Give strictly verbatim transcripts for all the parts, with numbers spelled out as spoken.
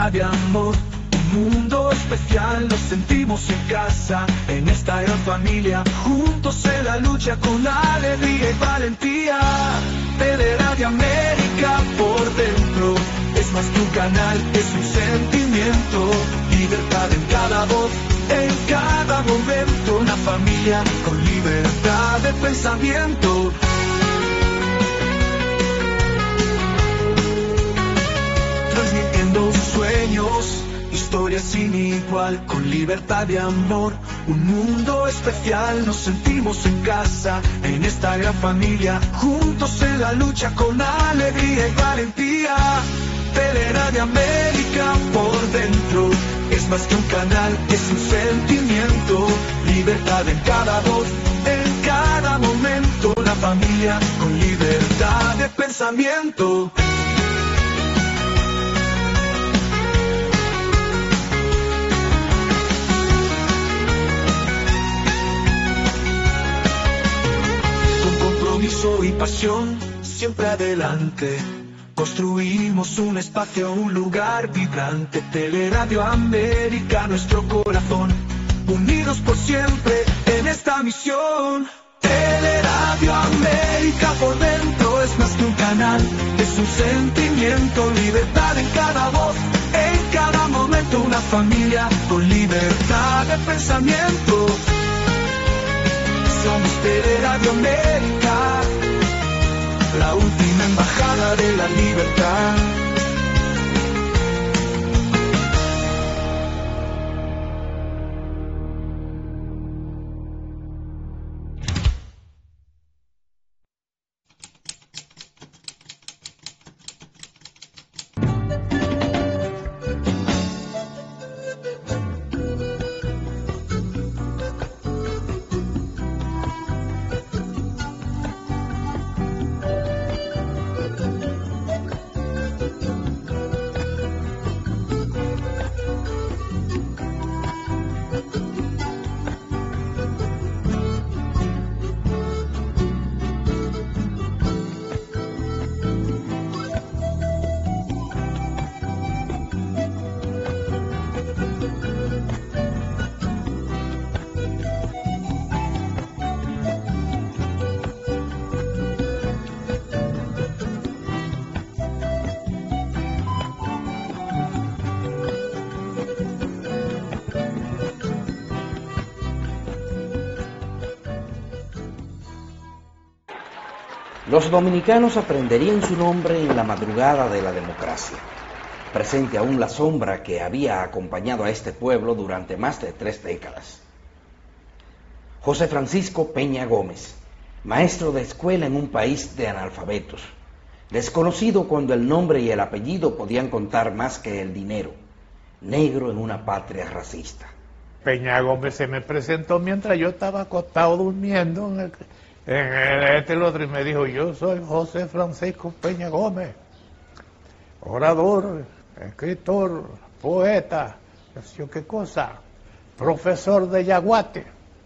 De amor, un mundo especial, nos sentimos en casa, en esta gran familia, juntos en la lucha con alegría y valentía. Teleradio América por dentro, es más que un canal, es un sentimiento, libertad en cada voz, en cada momento, una familia con libertad de pensamiento. Transmitiendo sueños, historias sin igual, con libertad de amor, un mundo especial, nos sentimos en casa, en esta gran familia, juntos en la lucha con alegría y valentía. Teleradio América por dentro, es más que un canal, es un sentimiento, libertad en cada voz, en cada momento, una familia con libertad de pensamiento. Y pasión, siempre adelante, construimos un espacio, un lugar vibrante. Teleradio América, nuestro corazón, unidos por siempre en esta misión. Teleradio América por dentro, es más que un canal, es un sentimiento, libertad en cada voz, en cada momento, una familia con libertad de pensamiento. Somos Teleradio América, la última embajada de la libertad. Los dominicanos aprenderían su nombre en la madrugada de la democracia, presente aún la sombra que había acompañado a este pueblo durante más de tres décadas. José Francisco Peña Gómez, maestro de escuela en un país de analfabetos, desconocido cuando el nombre y el apellido podían contar más que el dinero, negro en una patria racista. Peña Gómez se me presentó mientras yo estaba acostado durmiendo en el, en el este el otro y me dijo: yo soy José Francisco Peña Gómez, orador, escritor, poeta, no sé qué cosa, profesor de yaguate,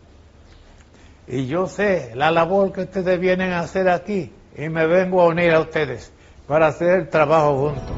y yo sé la labor que ustedes vienen a hacer aquí y me vengo a unir a ustedes para hacer el trabajo juntos.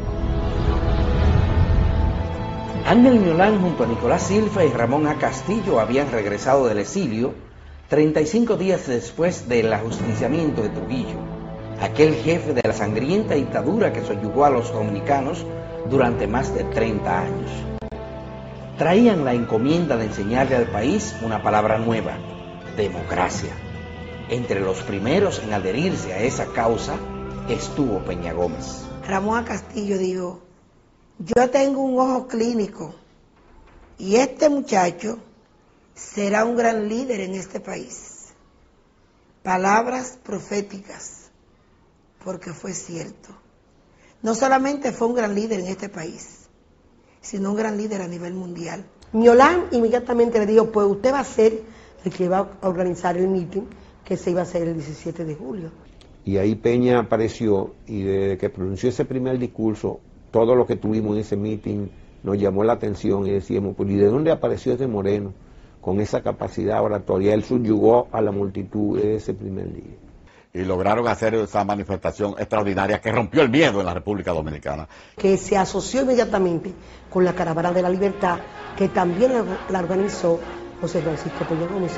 Ángel Miolán junto a Nicolás Silva y Ramón A. Castillo habían regresado del exilio treinta y cinco días después del ajusticiamiento de Trujillo, aquel jefe de la sangrienta dictadura que soyugó a los dominicanos durante más de treinta años. Traían la encomienda de enseñarle al país una palabra nueva: democracia. Entre los primeros en adherirse a esa causa estuvo Peña Gómez. Ramón A. Castillo dijo: yo tengo un ojo clínico y este muchacho será un gran líder en este país. Palabras proféticas, porque fue cierto. No solamente fue un gran líder en este país, sino un gran líder a nivel mundial. Miolán inmediatamente le dijo: pues usted va a ser el que va a organizar el meeting que se iba a hacer el diecisiete de julio. Y ahí Peña apareció, y desde que pronunció ese primer discurso, todo lo que tuvimos en ese meeting nos llamó la atención y decíamos: pues, ¿y de dónde apareció ese moreno con esa capacidad oratoria? Él subyugó a la multitud ese primer día. y lograron hacer esa manifestación extraordinaria que rompió el miedo en la República Dominicana. Que se asoció inmediatamente con la Caravana de la Libertad, que también la organizó José Francisco Peña Gómez.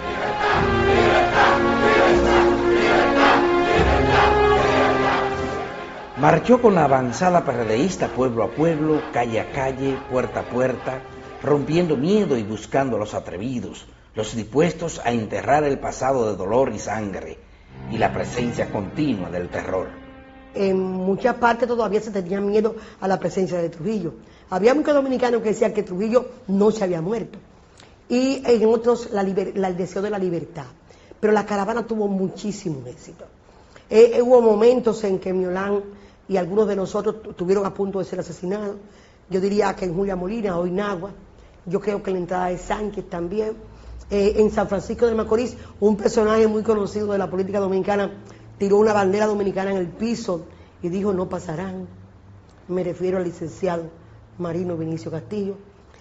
Marchó con la avanzada perredeísta pueblo a pueblo, calle a calle, puerta a puerta, rompiendo miedo y buscando a los atrevidos, los dispuestos a enterrar el pasado de dolor y sangre y la presencia continua del terror. En muchas partes todavía se tenía miedo a la presencia de Trujillo. Había muchos dominicanos que decían que Trujillo no se había muerto. Y en otros la liber, la, el deseo de la libertad. Pero la caravana tuvo muchísimo éxito. Eh, hubo momentos en que Miolán y algunos de nosotros estuvieron a punto de ser asesinados. Yo diría que en Julia Molina o Inagua. Yo creo que en la entrada de Sánchez también. Eh, en San Francisco de Macorís, un personaje muy conocido de la política dominicana tiró una bandera dominicana en el piso y dijo: no pasarán. Me refiero al licenciado Marino Vinicio Castillo.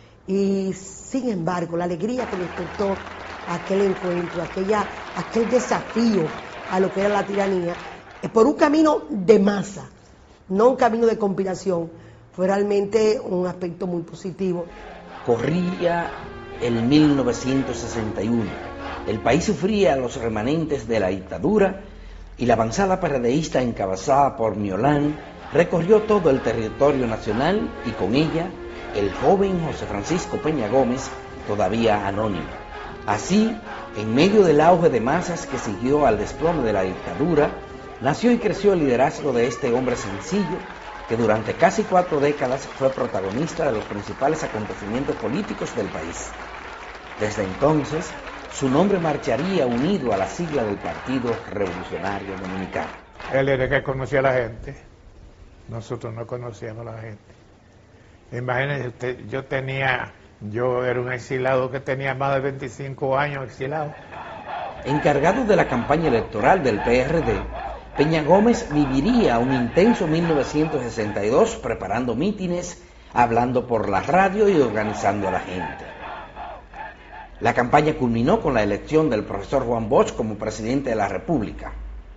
Y sin embargo, la alegría que despertó aquel encuentro, aquella, aquel desafío a lo que era la tiranía, por un camino de masa, no un camino de conspiración, fue realmente un aspecto muy positivo. Corría el mil novecientos sesenta y uno. El país sufría los remanentes de la dictadura y la avanzada perredeísta encabezada por Miolán recorrió todo el territorio nacional y con ella el joven José Francisco Peña Gómez, todavía anónimo. Así, en medio del auge de masas que siguió al desplome de la dictadura, nació y creció el liderazgo de este hombre sencillo que durante casi cuatro décadas fue protagonista de los principales acontecimientos políticos del país. Desde entonces, su nombre marcharía unido a la sigla del Partido Revolucionario Dominicano. Él era el que conocía a la gente, nosotros no conocíamos a la gente. Imagínense usted, yo tenía, yo era un exilado que tenía más de veinticinco años exilado. Encargado de la campaña electoral del P R D, Peña Gómez viviría un intenso mil novecientos sesenta y dos preparando mítines, hablando por la radio y organizando a la gente. La campaña culminó con la elección del profesor Juan Bosch como presidente de la República.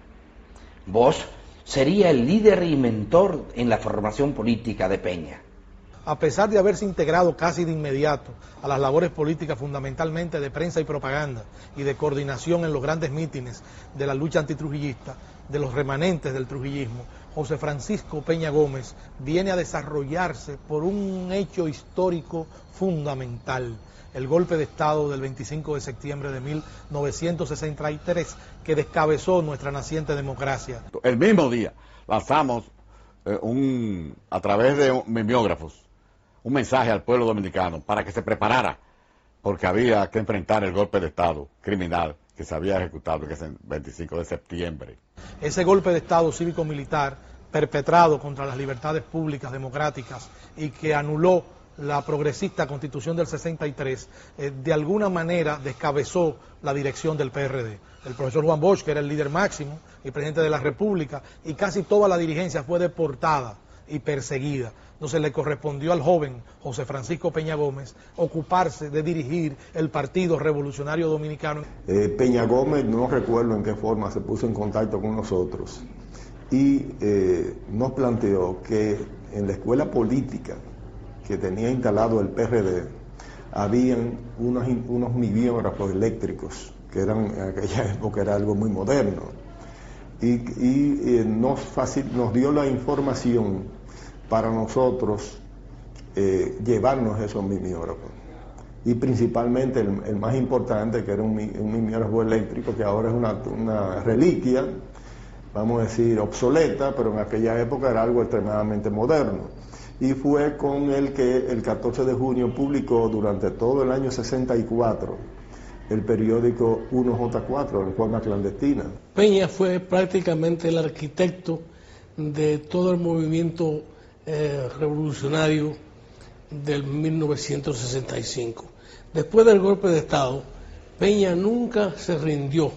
Bosch sería el líder y mentor en la formación política de Peña. A pesar de haberse integrado casi de inmediato a las labores políticas fundamentalmente de prensa y propaganda y de coordinación en los grandes mítines de la lucha antitrujillista, de los remanentes del trujillismo, José Francisco Peña Gómez viene a desarrollarse por un hecho histórico fundamental, el golpe de Estado del veinticinco de septiembre de mil novecientos sesenta y tres, que descabezó nuestra naciente democracia. El mismo día lanzamos eh, un, a través de mimeógrafos un mensaje al pueblo dominicano para que se preparara, porque había que enfrentar el golpe de Estado criminal que se había ejecutado en ese veinticinco de septiembre. Ese golpe de Estado cívico-militar perpetrado contra las libertades públicas democráticas y que anuló la progresista Constitución del sesenta y tres, eh, de alguna manera descabezó la dirección del P R D. El profesor Juan Bosch, que era el líder máximo y presidente de la República, y casi toda la dirigencia fue deportada y perseguida. Entonces le correspondió al joven José Francisco Peña Gómez ocuparse de dirigir el Partido Revolucionario Dominicano. Eh, Peña Gómez, no recuerdo en qué forma, se puso en contacto con nosotros y eh, nos planteó que en la escuela política que tenía instalado el P R D, habían unos, unos mimeógrafos eléctricos, que eran, en aquella época era algo muy moderno, y, y eh, nos, facil, nos dio la información para nosotros eh, llevarnos esos mimeógrafos. Y principalmente el, el más importante, que era un, un mimeógrafo eléctrico, que ahora es una, una reliquia, vamos a decir obsoleta, pero en aquella época era algo extremadamente moderno. Y fue con el que el catorce de junio publicó durante todo el año sesenta y cuatro el periódico uno J cuatro en forma clandestina. Peña fue prácticamente el arquitecto de todo el movimiento eh, revolucionario del mil novecientos sesenta y cinco. Después del golpe de Estado, Peña nunca se rindió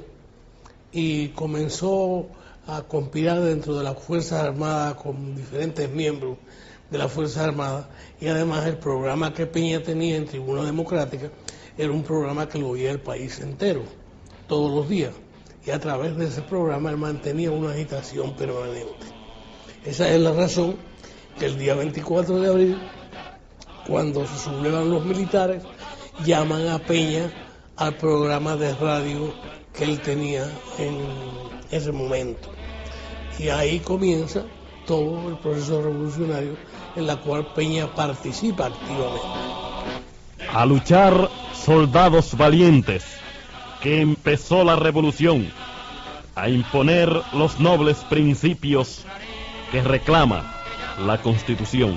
y comenzó a conspirar dentro de las Fuerzas Armadas con diferentes miembros de las Fuerzas Armadas, y además el programa que Peña tenía en Tribuna Democrática era un programa que lo oía el país entero, todos los días, y a través de ese programa él mantenía una agitación permanente. Esa es la razón que el día veinticuatro de abril, cuando se sublevan los militares, llaman a Peña al programa de radio que él tenía en ese momento. Y ahí comienza todo el proceso revolucionario en la cual Peña participa activamente. A luchar, soldados valientes, que empezó la revolución, a imponer los nobles principios que reclama la Constitución.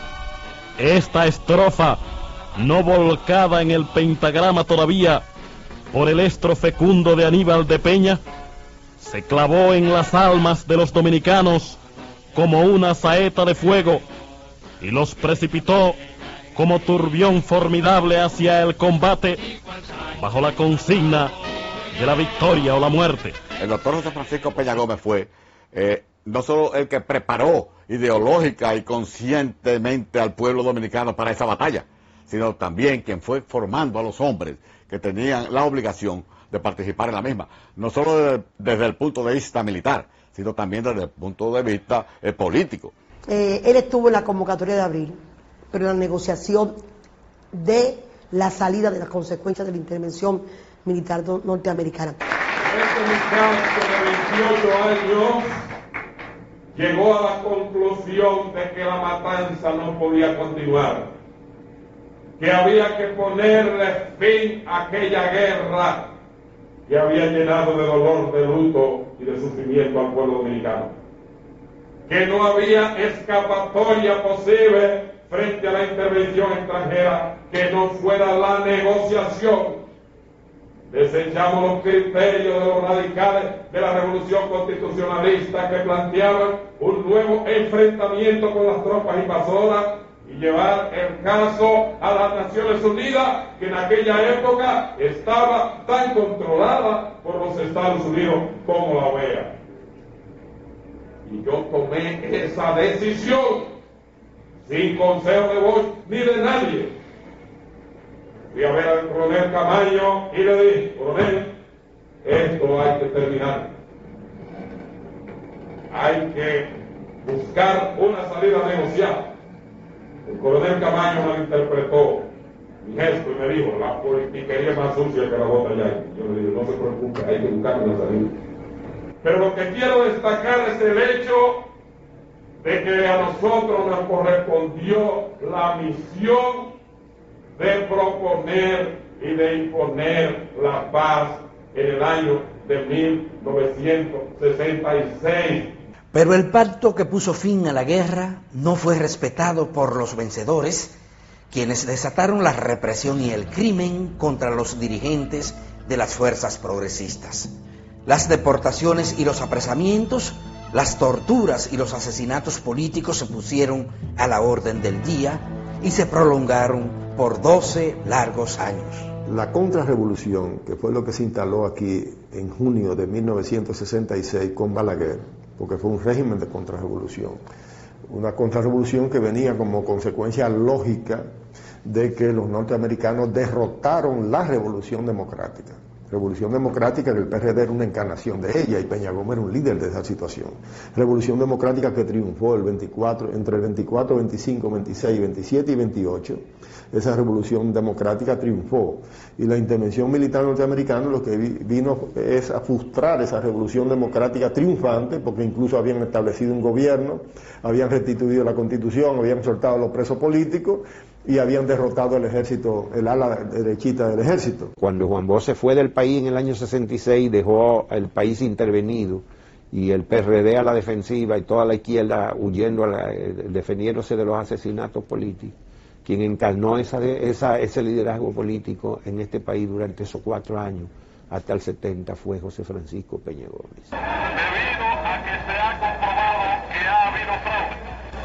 Esta estrofa, no volcada en el pentagrama todavía por el estro fecundo de Aníbal de Peña, se clavó en las almas de los dominicanos como una saeta de fuego y los precipitó como turbión formidable hacia el combate bajo la consigna de la victoria o la muerte. El doctor José Francisco Peña Gómez fue eh, no solo el que preparó ideológica y conscientemente al pueblo dominicano para esa batalla, sino también quien fue formando a los hombres que tenían la obligación de participar en la misma, no solo desde, desde el punto de vista militar, sino también desde el punto de vista eh, político. Eh, él estuvo en la convocatoria de abril, pero en la negociación de la salida de las consecuencias de la intervención militar no, norteamericana. Este muchacho de veintiocho años llegó a la conclusión de que la matanza no podía continuar, que había que ponerle fin a aquella guerra que había llenado de dolor, de luto y de sufrimiento al pueblo dominicano, que no había escapatoria posible frente a la intervención extranjera que no fuera la negociación. Desechamos los criterios de los radicales de la revolución constitucionalista que planteaban un nuevo enfrentamiento con las tropas invasoras y llevar el caso a las Naciones Unidas, que en aquella época estaba tan controlada por los Estados Unidos como la O E A. Y yo tomé esa decisión sin consejo de voz ni de nadie. Fui a ver al coronel Camaño y le dije: coronel, esto hay que terminar. Hay que buscar una salida negociada. El coronel Camaño malinterpretó mi gesto y me dijo: la politiquería es más sucia que la bota ya. Yo le dije: no se preocupe, hay que buscar una salida. Pero lo que quiero destacar es el hecho de que a nosotros nos correspondió la misión de proponer y de imponer la paz en el año de mil novecientos sesenta y seis. Pero el pacto que puso fin a la guerra no fue respetado por los vencedores, quienes desataron la represión y el crimen contra los dirigentes de las fuerzas progresistas. Las deportaciones y los apresamientos, las torturas y los asesinatos políticos se pusieron a la orden del día y se prolongaron por doce largos años. La contrarrevolución, que fue lo que se instaló aquí en junio de mil novecientos sesenta y seis con Balaguer, porque fue un régimen de contrarrevolución, una contrarrevolución que venía como consecuencia lógica de que los norteamericanos derrotaron la revolución democrática. Revolución democrática que el P R D era una encarnación de ella y Peña Gómez era un líder de esa situación. Revolución democrática que triunfó el veinticuatro, entre el veinticuatro, veinticinco, veintiséis, veintisiete y veintiocho. Esa revolución democrática triunfó y la intervención militar norteamericana lo que vino es a frustrar esa revolución democrática triunfante, porque incluso habían establecido un gobierno, habían restituido la constitución, habían soltado a los presos políticos y habían derrotado el ejército, el ala derechita del ejército. Cuando Juan Bosch se fue del país en el año sesenta y seis, dejó el país intervenido y el P R D a la defensiva y toda la izquierda huyendo, a la, defendiéndose de los asesinatos políticos. Quien encarnó esa, esa, ese liderazgo político en este país durante esos cuatro años, hasta el setenta, fue José Francisco Peña Gómez. Debido a que se ha comprobado que ha habido fraude.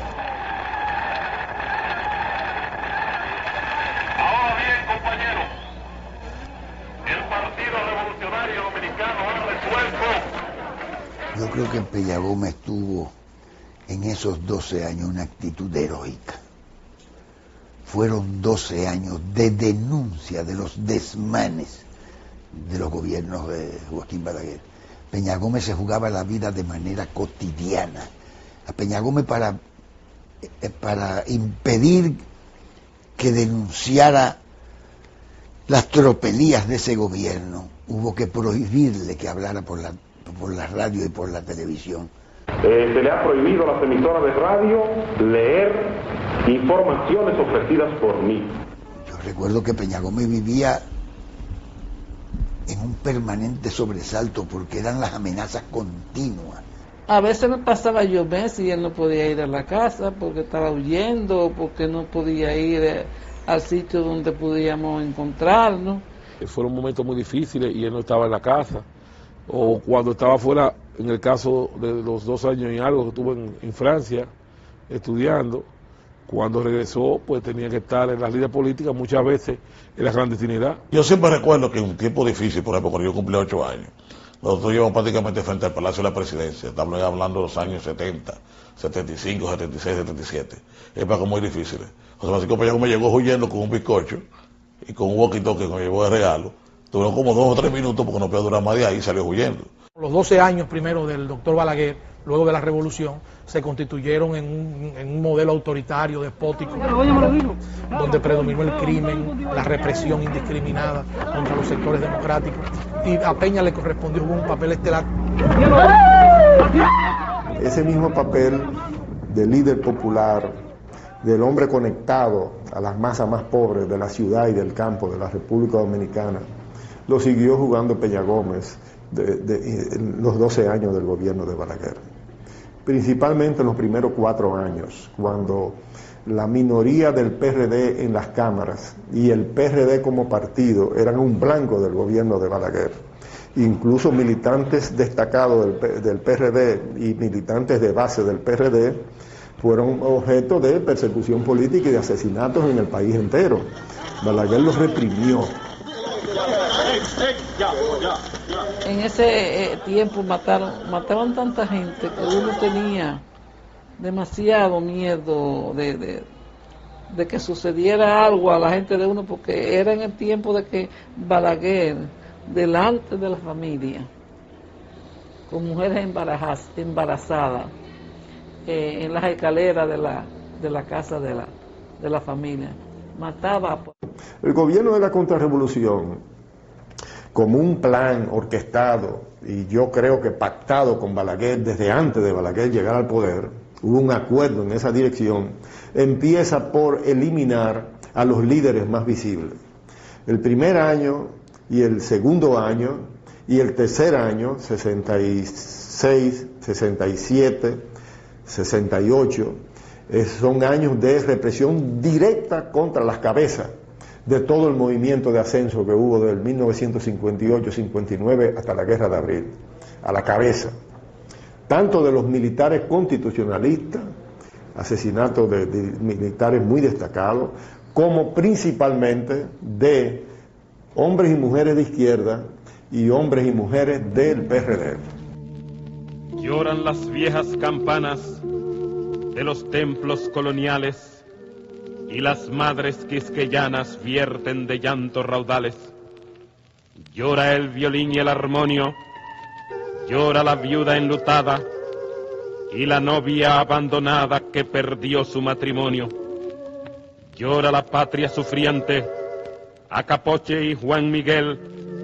Ahora bien, compañeros, el Partido Revolucionario Dominicano ha resuelto. Yo creo que Peña Gómez tuvo en esos doce años una actitud heroica. Fueron doce años de denuncia de los desmanes de los gobiernos de Joaquín Balaguer. Peña Gómez se jugaba la vida de manera cotidiana. A Peña Gómez para, para impedir que denunciara las tropelías de ese gobierno, hubo que prohibirle que hablara por la, por la radio y por la televisión. Eh, se le ha prohibido a las emisoras de radio leer informaciones ofrecidas por mí. Yo recuerdo que Peña Gómez vivía en un permanente sobresalto porque eran las amenazas continuas. A veces me pasaba yo meses y él no podía ir a la casa porque estaba huyendo, porque no podía ir eh, al sitio donde podíamos encontrarnos. Fueron momentos muy difíciles y él no estaba en la casa. O cuando estaba fuera, en el caso de los dos años y algo que estuvo en, en Francia estudiando, cuando regresó pues tenía que estar en las líneas políticas, muchas veces en la clandestinidad. Yo siempre recuerdo que en un tiempo difícil, por ejemplo, cuando yo cumplí ocho años, nosotros llevamos prácticamente frente al Palacio de la Presidencia, estamos hablando de los años setenta, setenta y cinco, setenta y seis, setenta y siete, épocas muy difíciles. José Francisco Peña Gómez llegó huyendo con un bizcocho y con un walkie-talkie que me llevó de regalo, duró como dos o tres minutos porque no podía durar más de ahí y salió huyendo. Los doce años primero del doctor Balaguer, luego de la revolución, se constituyeron en un, en un modelo autoritario, despótico, donde predominó el crimen, la represión indiscriminada contra los sectores democráticos, y a Peña le correspondió un papel estelar. Ese mismo papel de líder popular, del hombre conectado a las masas más pobres de la ciudad y del campo de la República Dominicana, lo siguió jugando Peña Gómez de, de, en los doce años del gobierno de Balaguer. Principalmente en los primeros cuatro años, cuando la minoría del P R D en las cámaras y el P R D como partido eran un blanco del gobierno de Balaguer. Incluso militantes destacados del, del P R D y militantes de base del P R D fueron objeto de persecución política y de asesinatos en el país entero. Balaguer los reprimió. En ese eh, tiempo mataron, mataban tanta gente que uno tenía demasiado miedo de, de, de que sucediera algo a la gente de uno, porque era en el tiempo de que Balaguer, delante de la familia, con mujeres embarazadas, embarazadas eh, en las escaleras de la, de la casa de la, de la familia, mataba. El gobierno de la contrarrevolución, como un plan orquestado, y yo creo que pactado con Balaguer desde antes de Balaguer llegar al poder, hubo un acuerdo en esa dirección, empieza por eliminar a los líderes más visibles. El primer año y el segundo año y el tercer año, sesenta y seis, sesenta y siete, sesenta y ocho, son años de represión directa contra las cabezas de todo el movimiento de ascenso que hubo del mil novecientos cincuenta y ocho cincuenta y nueve hasta la Guerra de Abril, a la cabeza, tanto de los militares constitucionalistas, asesinatos de, de militares muy destacados, como principalmente de hombres y mujeres de izquierda y hombres y mujeres del P R D. Lloran las viejas campanas de los templos coloniales y las madres quisqueyanas vierten de llanto raudales. Llora el violín y el armonio, llora la viuda enlutada y la novia abandonada que perdió su matrimonio. Llora la patria sufriente, Acapoche y Juan Miguel,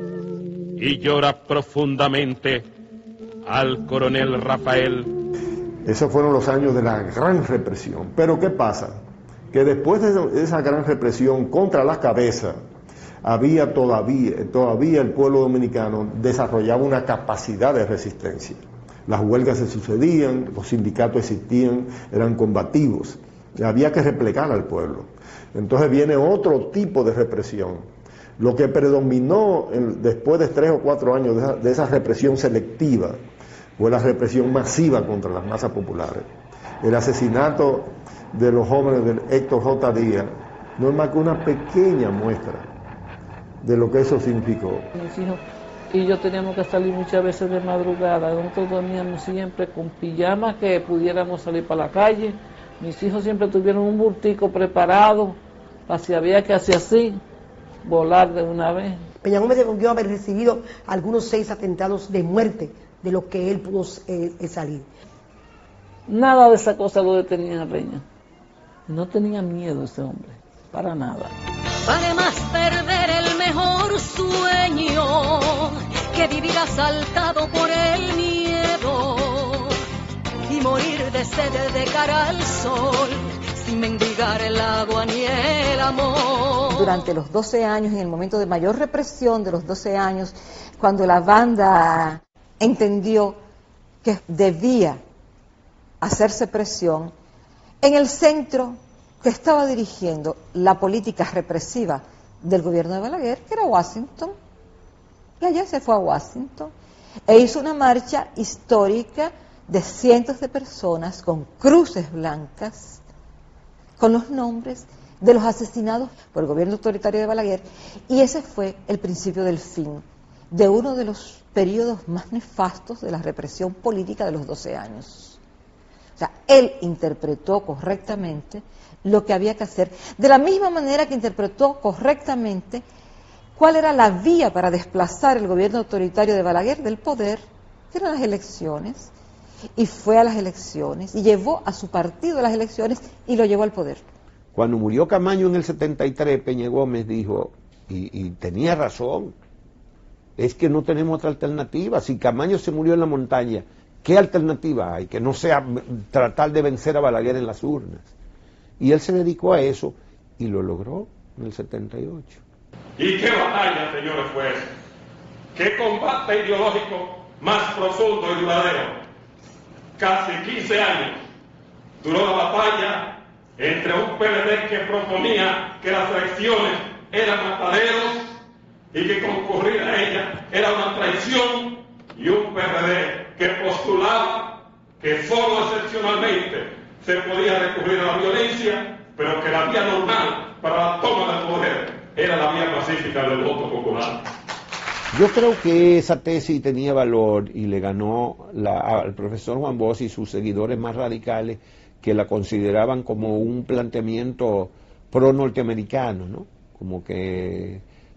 y llora profundamente al coronel Rafael. Esos fueron los años de la gran represión. Pero ¿qué pasa? Que después de esa gran represión contra las cabezas, había todavía, todavía el pueblo dominicano desarrollaba una capacidad de resistencia. Las huelgas se sucedían, los sindicatos existían, eran combativos, había que replegar al pueblo. Entonces viene otro tipo de represión. Lo que predominó en, después de tres o cuatro años de esa, de esa represión selectiva fue la represión masiva contra las masas populares. El asesinato de los jóvenes del Héctor J. Díaz no es más que una pequeña muestra de lo que eso significó. Mis hijos y yo teníamos que salir muchas veces de madrugada, nosotros dormíamos siempre con pijamas que pudiéramos salir para la calle. Mis hijos siempre tuvieron un bultico preparado para si había que hacer así, volar de una vez. Peña Gómez debió haber recibido algunos seis atentados de muerte de lo que él pudo eh, salir. Nada de esa cosa lo detenía a Peña. No tenía miedo ese hombre, para nada. Vale más perder el mejor sueño que vivir asaltado por el miedo y morir de sed de cara al sol sin mendigar el agua ni el amor. Durante los doce años, en el momento de mayor represión de los doce años, cuando la banda entendió que debía hacerse presión, en el centro que estaba dirigiendo la política represiva del gobierno de Balaguer, que era Washington, y allá se fue a Washington, e hizo una marcha histórica de cientos de personas con cruces blancas, con los nombres de los asesinados por el gobierno autoritario de Balaguer, y ese fue el principio del fin de uno de los periodos más nefastos de la represión política de los doce años. O sea, él interpretó correctamente lo que había que hacer, de la misma manera que interpretó correctamente cuál era la vía para desplazar el gobierno autoritario de Balaguer del poder, que eran las elecciones, y fue a las elecciones, y llevó a su partido a las elecciones y lo llevó al poder. Cuando murió Camaño en el setenta y tres, Peña Gómez dijo, y, y tenía razón, es que no tenemos otra alternativa. Si Camaño se murió en la montaña, ¿qué alternativa hay? Que no sea tratar de vencer a Balaguer en las urnas. Y él se dedicó a eso y lo logró en el setenta y ocho. ¿Y qué batalla, señores jueces? ¿Qué combate ideológico más profundo y duradero? Casi quince años duró la batalla entre un P L D que proponía que las elecciones eran mataderos y que concurrir a ellas era una traición, y un P R D que postulaba que solo excepcionalmente se podía recurrir a la violencia, pero que la vía normal para la toma del poder era la vía pacífica del voto popular. Yo creo que esa tesis tenía valor y le ganó la, al profesor Juan Bosch y sus seguidores más radicales, que la consideraban como un planteamiento pro-norteamericano, ¿no? Como que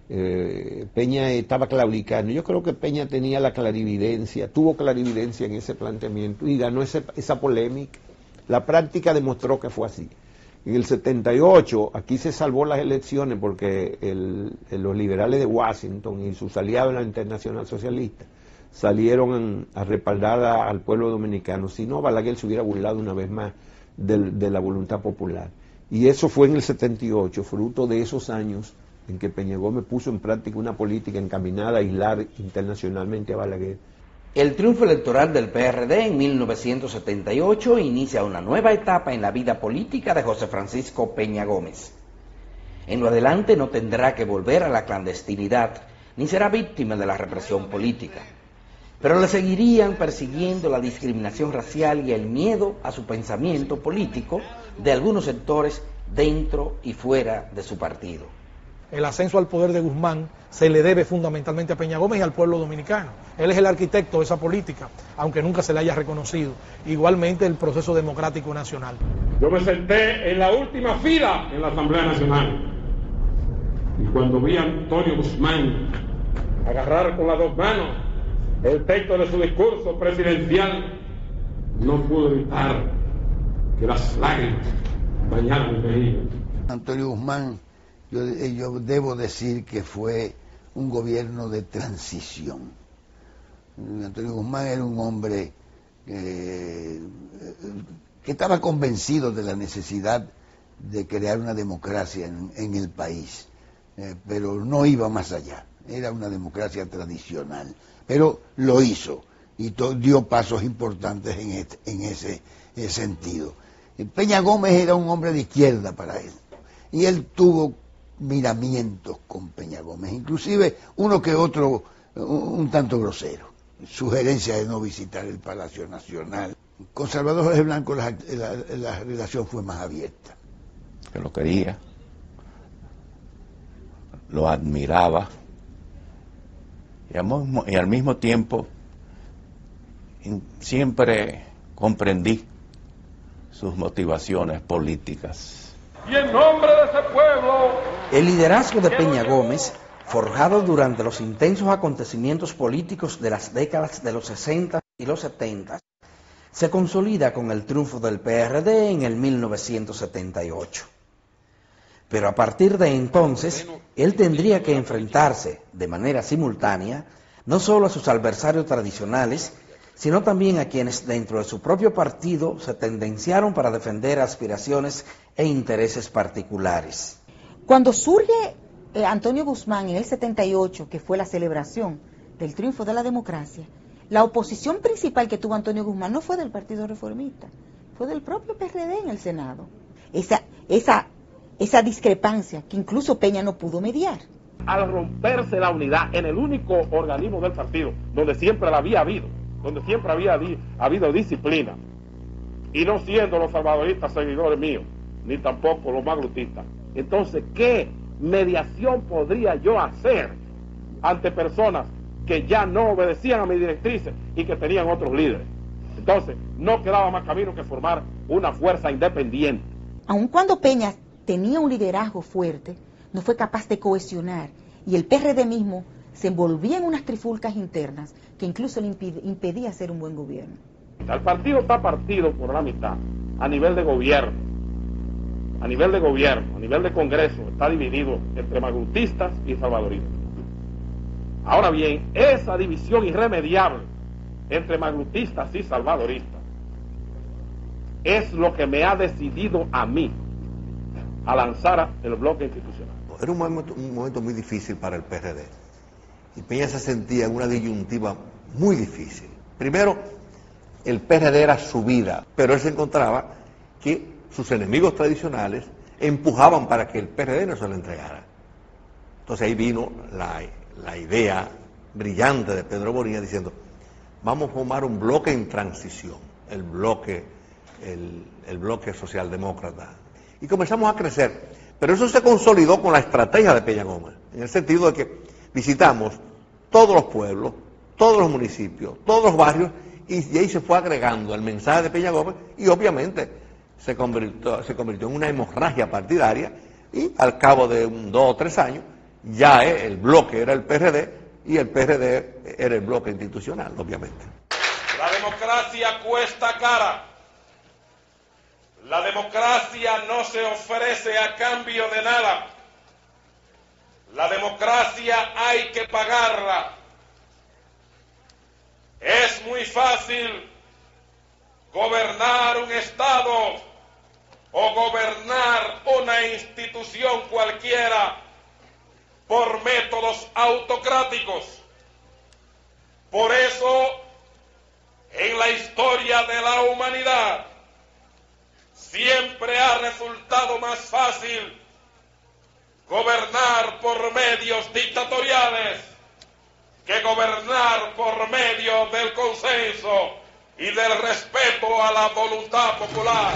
eh, Peña estaba claudicando. Yo creo que Peña tenía la clarividencia, tuvo clarividencia en ese planteamiento y ganó ese, esa polémica. La práctica demostró que fue así. En el setenta y ocho, aquí se salvó las elecciones porque el, el, los liberales de Washington y sus aliados en la Internacional Socialista salieron a, a respaldar a, al pueblo dominicano. Si no, Balaguer se hubiera burlado una vez más de, de la voluntad popular. Y eso fue en el setenta y ocho, fruto de esos años en que Peña Gómez puso en práctica una política encaminada a aislar internacionalmente a Balaguer. El triunfo electoral del P R D en mil novecientos setenta y ocho inicia una nueva etapa en la vida política de José Francisco Peña Gómez. En lo adelante no tendrá que volver a la clandestinidad, ni será víctima de la represión política. Pero le seguirían persiguiendo la discriminación racial y el miedo a su pensamiento político de algunos sectores dentro y fuera de su partido. El ascenso al poder de Guzmán se le debe fundamentalmente a Peña Gómez y al pueblo dominicano. Él es el arquitecto de esa política, aunque nunca se le haya reconocido. Igualmente el proceso democrático nacional. Yo me senté en la última fila en la Asamblea Nacional, y cuando vi a Antonio Guzmán agarrar con las dos manos el texto de su discurso presidencial, no pude evitar que las lágrimas bañaran mi mejilla. Antonio Guzmán, Yo, yo debo decir que fue un gobierno de transición. Antonio Guzmán era un hombre eh, que estaba convencido de la necesidad de crear una democracia en, en el país, eh, pero no iba más allá. Era una democracia tradicional, pero lo hizo y to, dio pasos importantes en, este, en ese, ese sentido. Peña Gómez era un hombre de izquierda para él, y él tuvo miramientos con Peña Gómez, inclusive uno que otro un, un tanto grosero, sugerencia de no visitar el Palacio Nacional. Con Salvador Jorge Blanco la, la, la relación fue más abierta. Que lo quería, lo admiraba y al mismo, y al mismo tiempo in, siempre comprendí sus motivaciones políticas. Y en nombre de ese pueblo, el liderazgo de Peña Gómez forjado durante los intensos acontecimientos políticos de las décadas de los sesenta y los setenta, se consolida con el triunfo del P R D en el mil novecientos setenta y ocho. Pero a partir de entonces, él tendría que enfrentarse de manera simultánea no solo a sus adversarios tradicionales, sino también a quienes dentro de su propio partido se tendenciaron para defender aspiraciones e intereses particulares. Cuando surge eh, Antonio Guzmán en el setenta y ocho, que fue la celebración del triunfo de la democracia, la oposición principal que tuvo Antonio Guzmán no fue del Partido Reformista, fue del propio P R D en el Senado. Esa, esa, esa discrepancia que incluso Peña no pudo mediar. Al romperse la unidad en el único organismo del partido donde siempre la había habido, donde siempre había di, habido disciplina, y no siendo los salvadoristas seguidores míos, ni tampoco los maglutistas, entonces, ¿qué mediación podría yo hacer ante personas que ya no obedecían a mis directrices y que tenían otros líderes? Entonces, no quedaba más camino que formar una fuerza independiente. Aun cuando Peña tenía un liderazgo fuerte, no fue capaz de cohesionar, y el P R D mismo se envolvía en unas trifulcas internas que incluso le impide, impedía hacer un buen gobierno. El partido está partido por la mitad, a nivel de gobierno, a nivel de gobierno, a nivel de Congreso, está dividido entre maglutistas y salvadoristas. Ahora bien, esa división irremediable entre maglutistas y salvadoristas es lo que me ha decidido a mí a lanzar el bloque institucional. Era un momento, un momento muy difícil para el P R D. Y Peña se sentía en una disyuntiva muy difícil. Primero, el P R D era su vida, pero él se encontraba que sus enemigos tradicionales empujaban para que el P R D no se lo entregara. Entonces ahí vino la, la idea brillante de Pedro Bonilla diciendo, vamos a formar un bloque en transición, el bloque, el, el bloque socialdemócrata. Y comenzamos a crecer. Pero eso se consolidó con la estrategia de Peña Gómez, en el sentido de que visitamos todos los pueblos, todos los municipios, todos los barrios, y de ahí se fue agregando el mensaje de Peña Gómez, y obviamente se convirtió, se convirtió en una hemorragia partidaria, y al cabo de un, dos o tres años, ya eh, el bloque era el P R D, y el P R D era el bloque institucional, obviamente. La democracia cuesta cara. La democracia no se ofrece a cambio de nada. La democracia hay que pagarla. Es muy fácil gobernar un Estado o gobernar una institución cualquiera por métodos autocráticos. Por eso, en la historia de la humanidad, siempre ha resultado más fácil gobernar por medios dictatoriales que gobernar por medio del consenso y del respeto a la voluntad popular.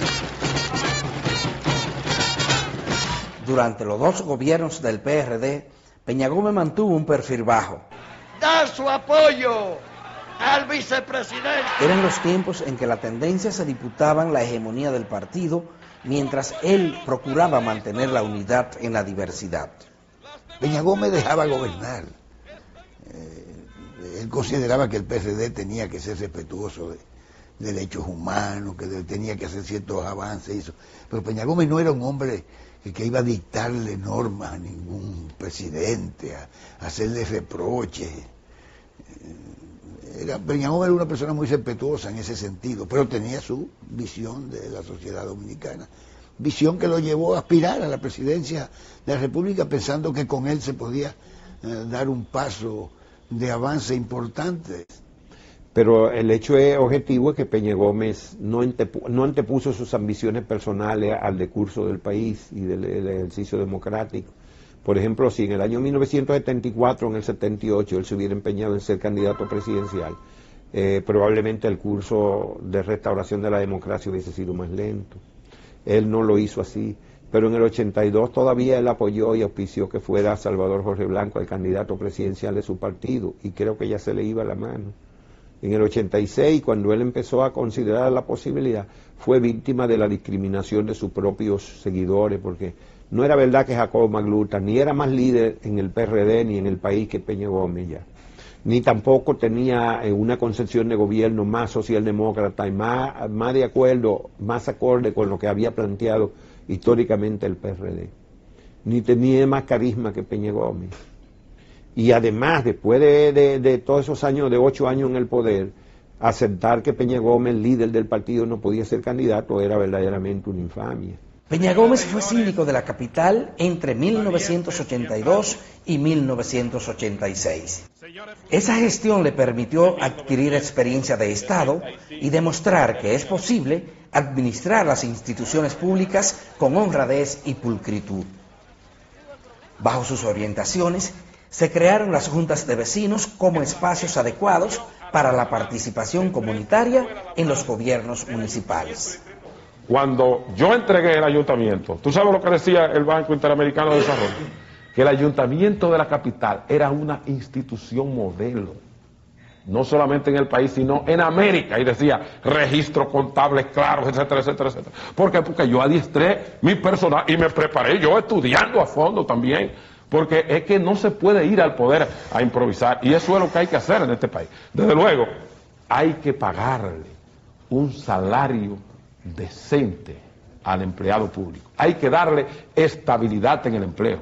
Durante los dos gobiernos del P R D, Peña Gómez mantuvo un perfil bajo. ¡Da su apoyo al vicepresidente! Eran los tiempos en que la tendencia se disputaban la hegemonía del partido, mientras él procuraba mantener la unidad en la diversidad. Peña Gómez dejaba gobernar. Eh, él consideraba que el P R D tenía que ser respetuoso de, de derechos humanos, que de, tenía que hacer ciertos avances y eso. Pero Peña Gómez no era un hombre que, que iba a dictarle normas a ningún presidente, a, a hacerle reproches. Era, Peña Gómez era una persona muy respetuosa en ese sentido, pero tenía su visión de la sociedad dominicana, visión que lo llevó a aspirar a la presidencia de la República pensando que con él se podía eh, dar un paso de avance importante. Pero el hecho es objetivo es que Peña Gómez no, antepu no antepuso sus ambiciones personales al decurso del país y del, del ejercicio democrático. Por ejemplo, si en el año mil novecientos setenta y cuatro, en el setenta y ocho, él se hubiera empeñado en ser candidato presidencial, eh, probablemente el curso de restauración de la democracia hubiese sido más lento. Él no lo hizo así, pero en el ochenta y dos todavía él apoyó y auspició que fuera Salvador Jorge Blanco el candidato presidencial de su partido, y creo que ya se le iba la mano. En el ochenta y seis, cuando él empezó a considerar la posibilidad, fue víctima de la discriminación de sus propios seguidores, porque no era verdad que Jacobo Magluta ni era más líder en el P R D ni en el país que Peña Gómez ya, ni tampoco tenía eh, una concepción de gobierno más socialdemócrata y más, más de acuerdo, más acorde con lo que había planteado históricamente el P R D, ni tenía más carisma que Peña Gómez. Y además, después de, de, de todos esos años, de ocho años en el poder, aceptar que Peña Gómez, líder del partido, no podía ser candidato era verdaderamente una infamia. Peña Gómez fue síndico de la capital entre mil novecientos ochenta y dos y mil novecientos ochenta y seis. Esa gestión le permitió adquirir experiencia de Estado y demostrar que es posible administrar las instituciones públicas con honradez y pulcritud. Bajo sus orientaciones, se crearon las juntas de vecinos como espacios adecuados para la participación comunitaria en los gobiernos municipales. Cuando yo entregué el ayuntamiento, ¿tú sabes lo que decía el Banco Interamericano de Desarrollo? Que el ayuntamiento de la capital era una institución modelo, no solamente en el país, sino en América, y decía registros contables claros, etcétera, etcétera, etcétera. ¿Por qué? Porque yo adiestré mi personal y me preparé yo estudiando a fondo también, porque es que no se puede ir al poder a improvisar, y eso es lo que hay que hacer en este país. Desde luego, hay que pagarle un salario decente al empleado público. Hay que darle estabilidad en el empleo.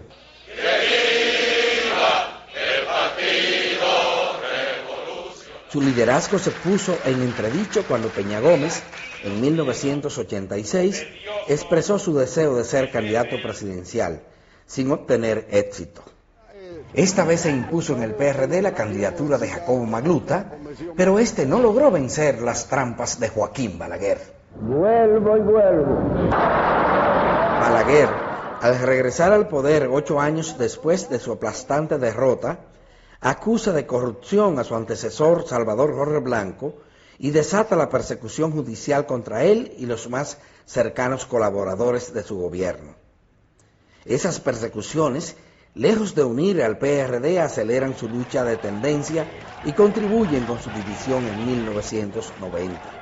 Su liderazgo se puso en entredicho cuando Peña Gómez, en mil novecientos ochenta y seis, expresó su deseo de ser candidato presidencial, sin obtener éxito. Esta vez se impuso en el P R D la candidatura de Jacobo Magluta, pero este no logró vencer las trampas de Joaquín Balaguer. Vuelvo y vuelvo. Balaguer, al regresar al poder ocho años después de su aplastante derrota, acusa de corrupción a su antecesor Salvador Jorge Blanco y desata la persecución judicial contra él y los más cercanos colaboradores de su gobierno. Esas persecuciones, lejos de unir al P R D, aceleran su lucha de tendencia y contribuyen con su división en mil novecientos noventa.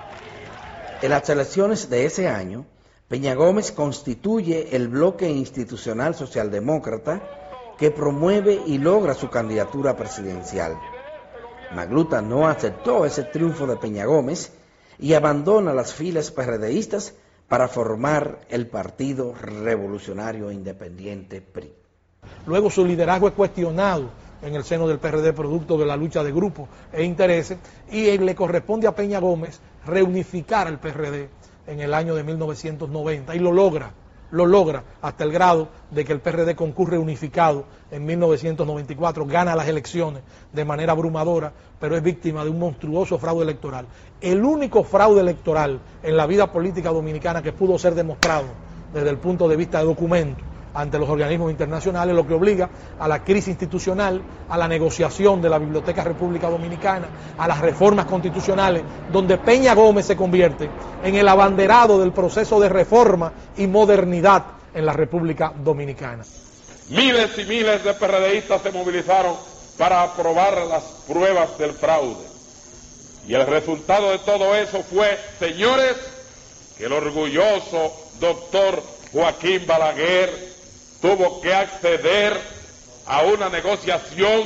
En las elecciones de ese año, Peña Gómez constituye el bloque institucional socialdemócrata que promueve y logra su candidatura presidencial. Magluta no aceptó ese triunfo de Peña Gómez y abandona las filas PRDistas para formar el Partido Revolucionario Independiente P R I. Luego su liderazgo es cuestionado en el seno del P R D producto de la lucha de grupos e intereses, y le corresponde a Peña Gómez reunificar al P R D en el año de mil novecientos noventa, y lo logra, lo logra hasta el grado de que el P R D concurre unificado en mil novecientos noventa y cuatro, gana las elecciones de manera abrumadora, pero es víctima de un monstruoso fraude electoral. El único fraude electoral en la vida política dominicana que pudo ser demostrado desde el punto de vista de documentos ante los organismos internacionales, lo que obliga a la crisis institucional, a la negociación de la Biblioteca República Dominicana, a las reformas constitucionales, donde Peña Gómez se convierte en el abanderado del proceso de reforma y modernidad en la República Dominicana. Miles y miles de PRDistas se movilizaron para aprobar las pruebas del fraude. Y el resultado de todo eso fue, señores, que el orgulloso doctor Joaquín Balaguer tuvo que acceder a una negociación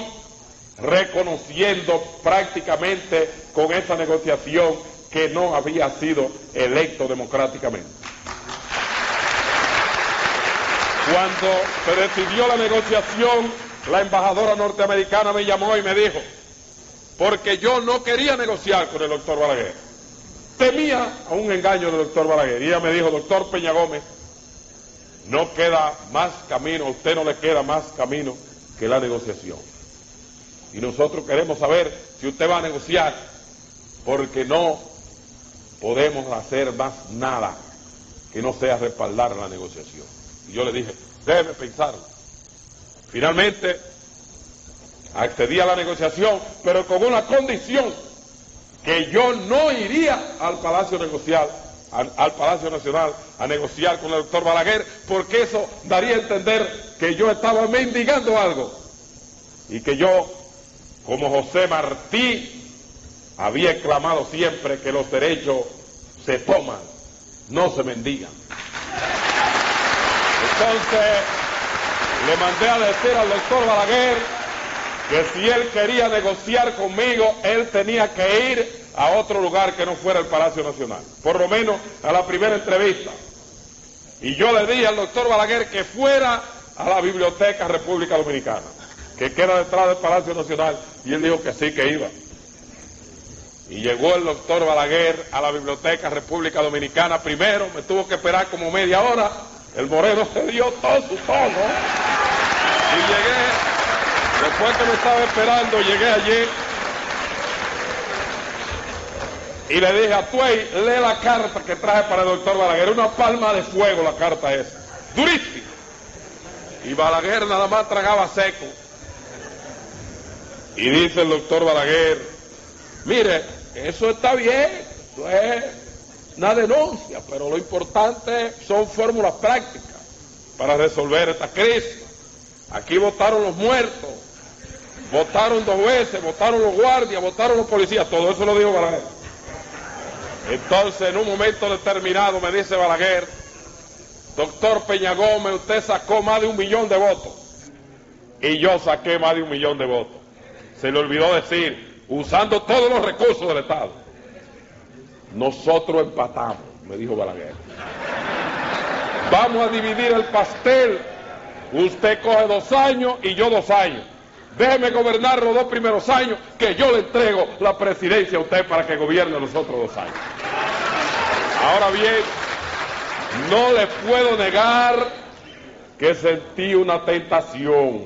reconociendo prácticamente con esa negociación que no había sido electo democráticamente. Cuando se decidió la negociación, la embajadora norteamericana me llamó y me dijo, porque yo no quería negociar con el doctor Balaguer, temía a un engaño del doctor Balaguer, y ella me dijo, doctor Peña Gómez, no queda más camino, a usted no le queda más camino que la negociación. Y nosotros queremos saber si usted va a negociar, porque no podemos hacer más nada que no sea respaldar la negociación. Y yo le dije, déjeme pensarlo. Finalmente, accedí a la negociación, pero con una condición, que yo no iría al Palacio Negocial, al, al Palacio Nacional a negociar con el doctor Balaguer, porque eso daría a entender que yo estaba mendigando algo, y que yo, como José Martí, había clamado siempre que los derechos se toman, no se mendigan. Entonces le mandé a decir al doctor Balaguer que si él quería negociar conmigo, él tenía que ir a otro lugar que no fuera el Palacio Nacional, por lo menos a la primera entrevista. Y yo le dije al doctor Balaguer que fuera a la Biblioteca República Dominicana, que queda detrás del Palacio Nacional, y él dijo que sí, que iba. Y llegó el doctor Balaguer a la Biblioteca República Dominicana primero, me tuvo que esperar como media hora, el moreno se dio todo su tono, y llegué, después que me estaba esperando, llegué allí, y le dije a Tuey, lee la carta que traje para el doctor Balaguer, una palma de fuego la carta esa, durísima. Y Balaguer nada más tragaba seco. Y dice el doctor Balaguer, mire, eso está bien, no es una denuncia, pero lo importante son fórmulas prácticas para resolver esta crisis. Aquí votaron los muertos, votaron dos veces, votaron los guardias, votaron los policías, todo eso lo dijo Balaguer. Entonces, en un momento determinado, me dice Balaguer, doctor Peña Gómez, usted sacó más de un millón de votos. Y yo saqué más de un millón de votos. Se le olvidó decir, usando todos los recursos del Estado. Nosotros empatamos, me dijo Balaguer. Vamos a dividir el pastel. Usted coge dos años y yo dos años. Déjeme gobernar los dos primeros años, que yo le entrego la presidencia a usted para que gobierne los otros dos años. Ahora bien, no le puedo negar que sentí una tentación.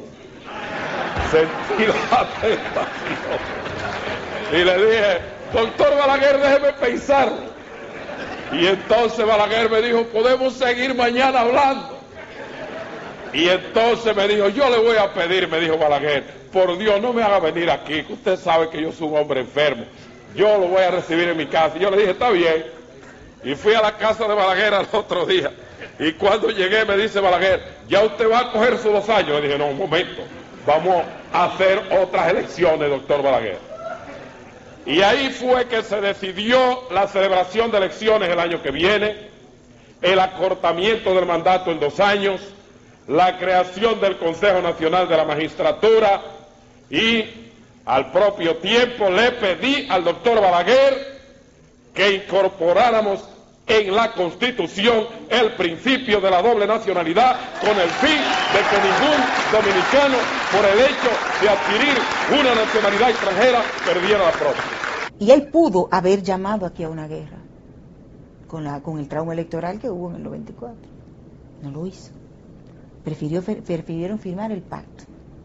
Sentí la tentación. Y le dije, doctor Balaguer, déjeme pensarlo. Y entonces Balaguer me dijo, podemos seguir mañana hablando. Y entonces me dijo, yo le voy a pedir, me dijo Balaguer, por Dios, no me haga venir aquí, que usted sabe que yo soy un hombre enfermo. Yo lo voy a recibir en mi casa. Y yo le dije, está bien. Y fui a la casa de Balaguer al otro día. Y cuando llegué me dice Balaguer, ¿ya usted va a coger sus dos años? Le dije, no, un momento, vamos a hacer otras elecciones, doctor Balaguer. Y ahí fue que se decidió la celebración de elecciones el año que viene, el acortamiento del mandato en dos años, la creación del Consejo Nacional de la Magistratura, y al propio tiempo le pedí al doctor Balaguer que incorporáramos en la Constitución el principio de la doble nacionalidad, con el fin de que ningún dominicano, por el hecho de adquirir una nacionalidad extranjera, perdiera la propia. Y él pudo haber llamado aquí a una guerra con, la, con el trauma electoral que hubo en el noventa y cuatro. No lo hizo. Prefirió, prefirieron firmar el pacto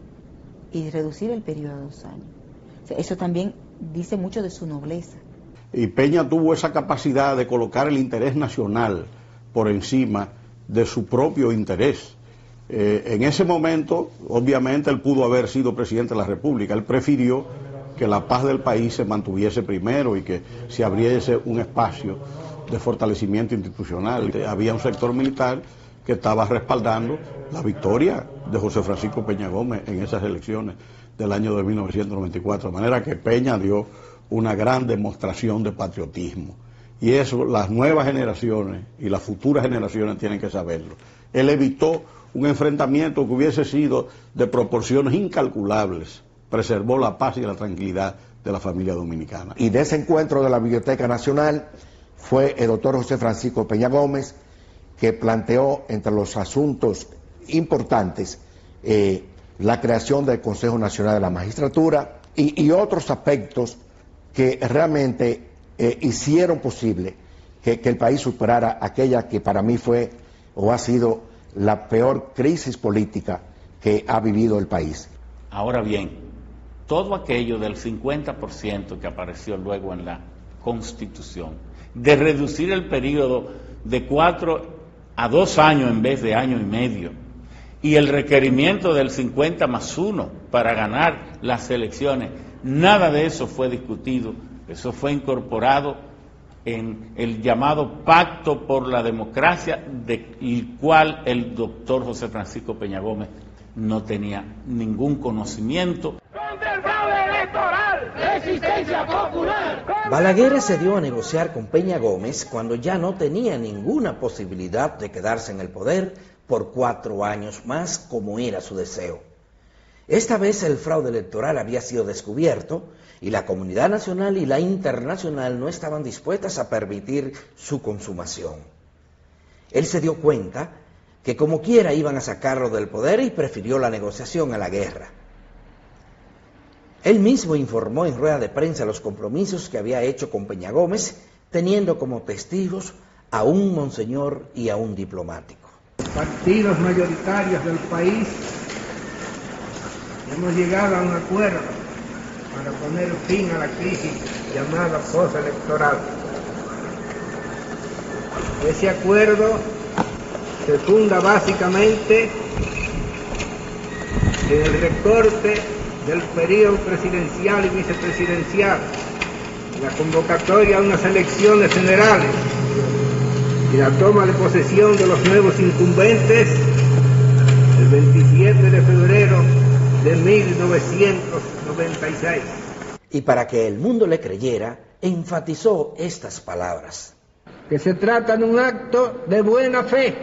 y reducir el periodo a dos años. O sea, eso también dice mucho de su nobleza. Y Peña tuvo esa capacidad de colocar el interés nacional por encima de su propio interés. Eh, en ese momento, obviamente, él pudo haber sido presidente de la República. Él prefirió que la paz del país se mantuviese primero y que se abriese un espacio de fortalecimiento institucional. Había un sector militar que estaba respaldando la victoria de José Francisco Peña Gómez en esas elecciones del año de mil novecientos noventa y cuatro, de manera que Peña dio una gran demostración de patriotismo. Y eso las nuevas generaciones y las futuras generaciones tienen que saberlo. Él evitó un enfrentamiento que hubiese sido de proporciones incalculables, preservó la paz y la tranquilidad de la familia dominicana. Y de ese encuentro de la Biblioteca Nacional fue el doctor José Francisco Peña Gómez, que planteó entre los asuntos importantes eh, la creación del Consejo Nacional de la Magistratura y, y otros aspectos que realmente eh, hicieron posible que, que el país superara aquella que para mí fue o ha sido la peor crisis política que ha vivido el país. Ahora bien, todo aquello del cincuenta por ciento que apareció luego en la Constitución, de reducir el periodo de cuatro a dos años en vez de año y medio, y el requerimiento del cincuenta más uno para ganar las elecciones, nada de eso fue discutido, eso fue incorporado en el llamado Pacto por la Democracia, del cual el doctor José Francisco Peña Gómez no tenía ningún conocimiento. ¡Contra el fraude electoral! ¡Resistencia popular! Balaguer se dio a negociar con Peña Gómez cuando ya no tenía ninguna posibilidad de quedarse en el poder por cuatro años más, como era su deseo. Esta vez el fraude electoral había sido descubierto y la comunidad nacional y la internacional no estaban dispuestas a permitir su consumación. Él se dio cuenta que como quiera iban a sacarlo del poder y prefirió la negociación a la guerra. Él mismo informó en rueda de prensa los compromisos que había hecho con Peña Gómez, teniendo como testigos a un monseñor y a un diplomático. Partidos mayoritarios del país hemos llegado a un acuerdo para poner fin a la crisis llamada postelectoral. Ese acuerdo se funda básicamente en el recorte del periodo presidencial y vicepresidencial, la convocatoria a unas elecciones generales y la toma de posesión de los nuevos incumbentes el veintisiete de febrero de mil novecientos noventa y seis. Y para que el mundo le creyera, enfatizó estas palabras. Que se trata de un acto de buena fe,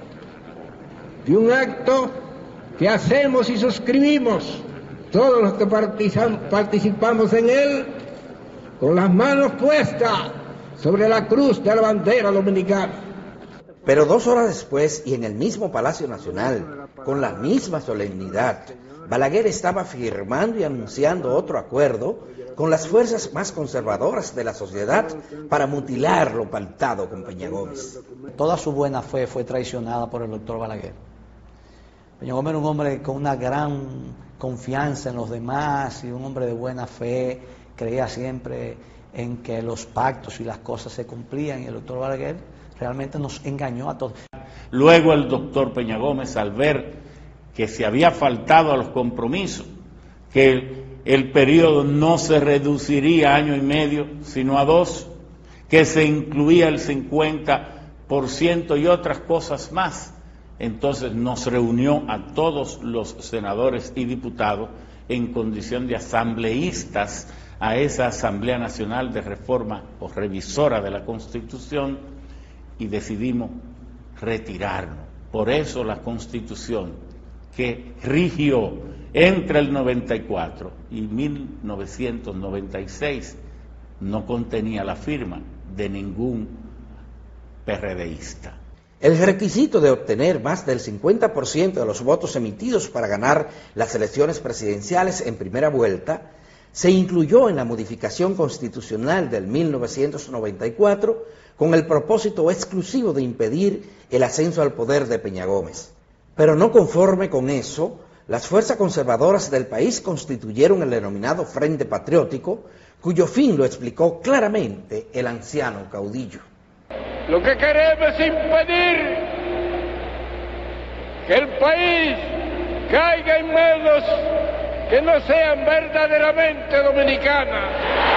de un acto que hacemos y suscribimos todos los que participamos en él con las manos puestas sobre la cruz de la bandera dominicana. Pero dos horas después, y en el mismo Palacio Nacional, con la misma solemnidad, Balaguer estaba firmando y anunciando otro acuerdo con las fuerzas más conservadoras de la sociedad para mutilar lo pactado con Peña Gómez. Toda su buena fe fue traicionada por el doctor Balaguer. Peña Gómez era un hombre con una gran confianza en los demás y un hombre de buena fe, creía siempre en que los pactos y las cosas se cumplían, y el doctor Balaguer realmente nos engañó a todos. Luego el doctor Peña Gómez, al ver que se había faltado a los compromisos, que el, el periodo no se reduciría a año y medio, sino a dos, que se incluía el cincuenta por ciento y otras cosas más, entonces nos reunió a todos los senadores y diputados en condición de asambleístas a esa Asamblea Nacional de Reforma o Revisora de la Constitución, y decidimos retirarnos. Por eso la Constitución que rigió entre el noventa y cuatro y mil novecientos noventa y seis no contenía la firma de ningún PRDista. El requisito de obtener más del cincuenta por ciento de los votos emitidos para ganar las elecciones presidenciales en primera vuelta se incluyó en la modificación constitucional del mil novecientos noventa y cuatro con el propósito exclusivo de impedir el ascenso al poder de Peña Gómez. Pero no conforme con eso, las fuerzas conservadoras del país constituyeron el denominado Frente Patriótico, cuyo fin lo explicó claramente el anciano caudillo. Lo que queremos es impedir que el país caiga en manos que no sean verdaderamente dominicanas.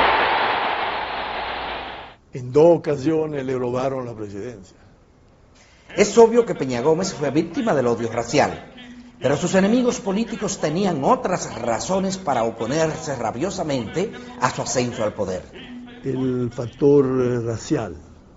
En dos ocasiones le robaron la presidencia. Es obvio que Peña Gómez fue víctima del odio racial, pero sus enemigos políticos tenían otras razones para oponerse rabiosamente a su ascenso al poder. El factor eh, racial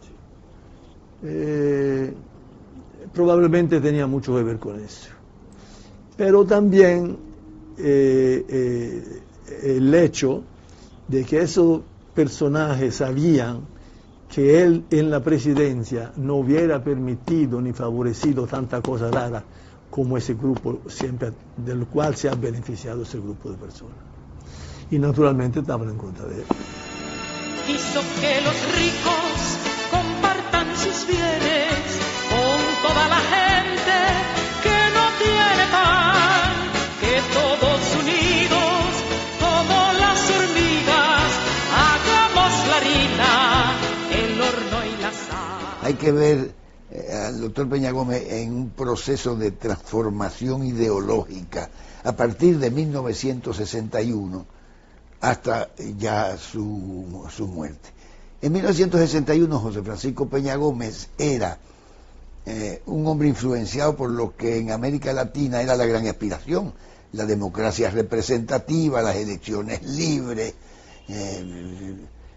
eh, probablemente tenía mucho que ver con eso, pero también eh, eh, el hecho de que esos personajes sabían que él en la presidencia no hubiera permitido ni favorecido tanta cosa rara como ese grupo siempre, del cual se ha beneficiado ese grupo de personas. Y naturalmente estaban en contra de él. Quiso que los ricos compartan sus bienes con toda la gente que no tiene pan, que todos unidos como las hormigas hagamos la harina, el horno y la sal. Hay que ver eh, al doctor Peña Gómez en un proceso de transformación ideológica a partir de mil novecientos sesenta y uno hasta ya su, su muerte. En mil novecientos sesenta y uno José Francisco Peña Gómez era eh, un hombre influenciado por lo que en América Latina era la gran aspiración, la democracia representativa, las elecciones libres, eh,